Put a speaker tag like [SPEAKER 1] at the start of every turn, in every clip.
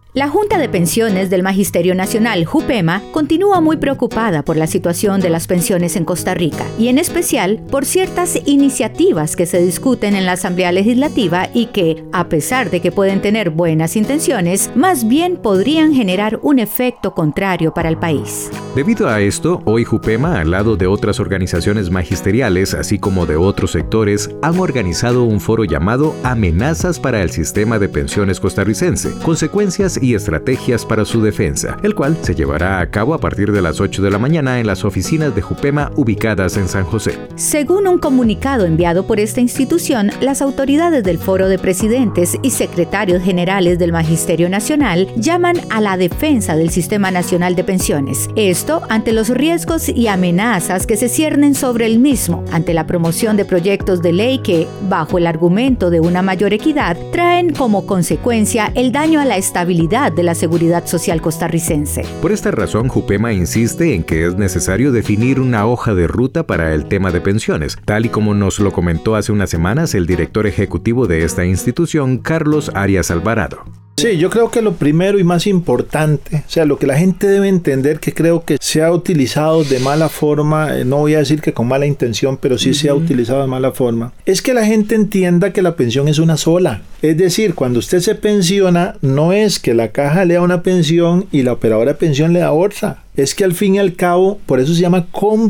[SPEAKER 1] La Junta de Pensiones del Magisterio Nacional, JUPEMA, continúa muy preocupada por la situación de las pensiones en Costa Rica y en especial por ciertas iniciativas que se discuten en la Asamblea Legislativa y que, a pesar de que pueden tener buenas intenciones, más bien podrían generar un efecto contrario para el país.
[SPEAKER 2] Debido a esto, hoy JUPEMA, al lado de otras organizaciones magisteriales, así como de otros sectores, han organizado un foro llamado Amenazas para el Sistema de Pensiones Costarricense, consecuencias y estrategias para su defensa, el cual se llevará a cabo a partir de las 8 de la mañana en las oficinas de JUPEMA ubicadas en San José.
[SPEAKER 1] Según un comunicado enviado por esta institución, las autoridades del Foro de Presidentes y Secretarios Generales del Magisterio Nacional llaman a la defensa del Sistema Nacional de Pensiones. Esto ante los riesgos y amenazas que se ciernen sobre el mismo, ante la promoción de proyectos de ley que, bajo el argumento de una mayor equidad, traen como consecuencia el daño a la estabilidad de la seguridad social costarricense.
[SPEAKER 2] Por esta razón, JUPEMA insiste en que es necesario definir una hoja de ruta para el tema de pensiones, tal y como nos lo comentó hace unas semanas el director ejecutivo de esta institución, Carlos Arias Alvarado.
[SPEAKER 3] Sí, yo creo que lo primero y más importante, o sea, lo que la gente debe entender, que creo que se ha utilizado de mala forma, no voy a decir que con mala intención, pero sí se ha utilizado de mala forma, es que la gente entienda que la pensión es una sola. Es decir, cuando usted se pensiona, no es que la caja le da una pensión y la operadora de pensión le da otra. Es que al fin y al cabo, por eso se llama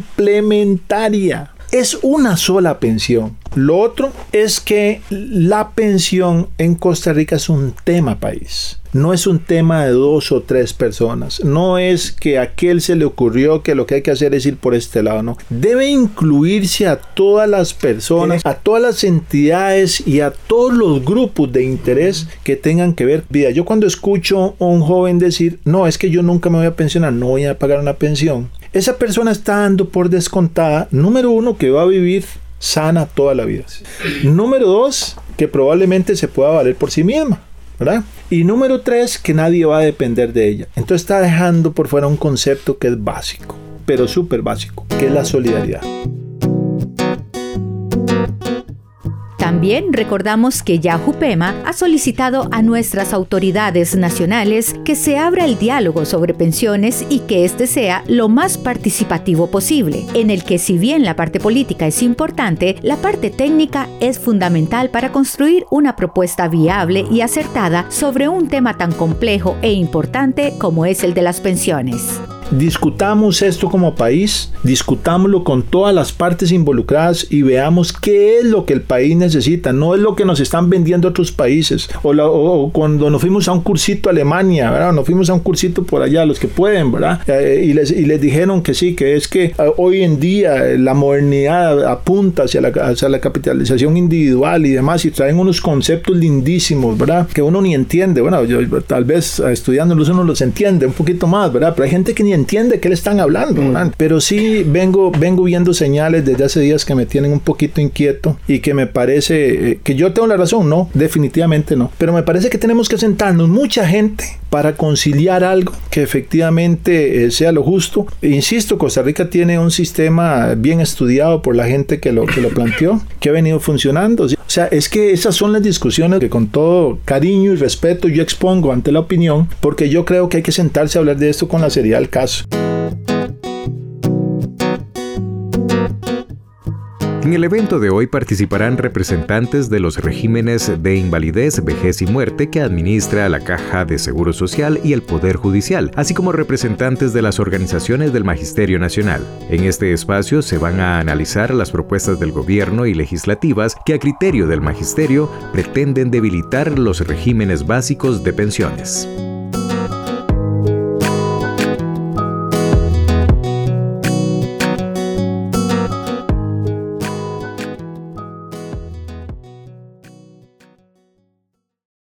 [SPEAKER 3] complementaria. Es una sola pensión. Lo otro es que la pensión en Costa Rica es un tema país. No es un tema de 2 o 3 personas. No es que a aquel se le ocurrió que lo que hay que hacer es ir por este lado, no. Debe incluirse a todas las personas, a todas las entidades y a todos los grupos de interés que tengan que ver. Mira, yo cuando escucho a un joven decir, no, es que yo nunca me voy a pensionar, no voy a pagar una pensión. Esa persona está dando por descontada, número 1, que va a vivir sana toda la vida. Número 2, que probablemente se pueda valer por sí misma, ¿verdad? Y número 3, que nadie va a depender de ella. Entonces está dejando por fuera un concepto que es básico, pero súper básico, que es la solidaridad.
[SPEAKER 1] También recordamos que ya JUPEMA ha solicitado a nuestras autoridades nacionales que se abra el diálogo sobre pensiones y que este sea lo más participativo posible, en el que si bien la parte política es importante, la parte técnica es fundamental para construir una propuesta viable y acertada sobre un tema tan complejo e importante como es el de las pensiones.
[SPEAKER 3] Discutamos esto como país, discutámoslo con todas las partes involucradas y veamos qué es lo que el país necesita, no es lo que nos están vendiendo otros países, o cuando nos fuimos a un cursito a Alemania, ¿verdad? Nos fuimos a un cursito por allá, los que pueden, ¿verdad? Y les dijeron que sí, que es que hoy en día la modernidad apunta hacia la capitalización individual y demás, y traen unos conceptos lindísimos, ¿verdad? Que uno ni entiende. Bueno, yo tal vez estudiándolos uno los entiende un poquito más, ¿verdad? Pero hay gente que ni entiende qué le están hablando, ¿verdad? Pero sí vengo viendo señales desde hace días que me tienen un poquito inquieto y que me parece que yo tengo la razón, no, definitivamente no, pero me parece que tenemos que sentarnos mucha gente para conciliar algo que efectivamente sea lo justo. Insisto, Costa Rica tiene un sistema bien estudiado por la gente que lo planteó, que ha venido funcionando. O sea, es que esas son las discusiones que con todo cariño y respeto yo expongo ante la opinión, porque yo creo que hay que sentarse a hablar de esto con la seriedad del caso.
[SPEAKER 2] En el evento de hoy participarán representantes de los regímenes de invalidez, vejez y muerte que administra la Caja de Seguro Social y el Poder Judicial, así como representantes de las organizaciones del Magisterio Nacional. En este espacio se van a analizar las propuestas del gobierno y legislativas que a criterio del Magisterio pretenden debilitar los regímenes básicos de pensiones.